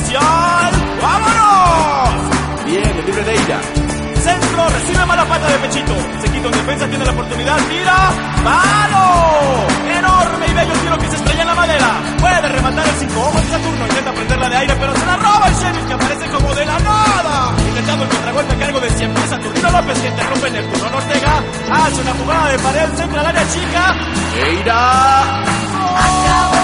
inicial. ¡Vámonos! Bien, el libre de Eira. Centro, recibe mala pata de Pechito. Se quita en defensa, tiene la oportunidad, tira. ¡Palo! Enorme y bello tiro que se estrella en la madera. Puede rematar el 5 ojos de Saturno. Intenta prenderla de aire, pero se la roba el Sheriff, que aparece como de la nada. Intentando el contragolpe a cargo de siempre Saturnino López, que interrumpe en el turno. Ortega hace una jugada de pared, centra al área chica. Eira. Acabó.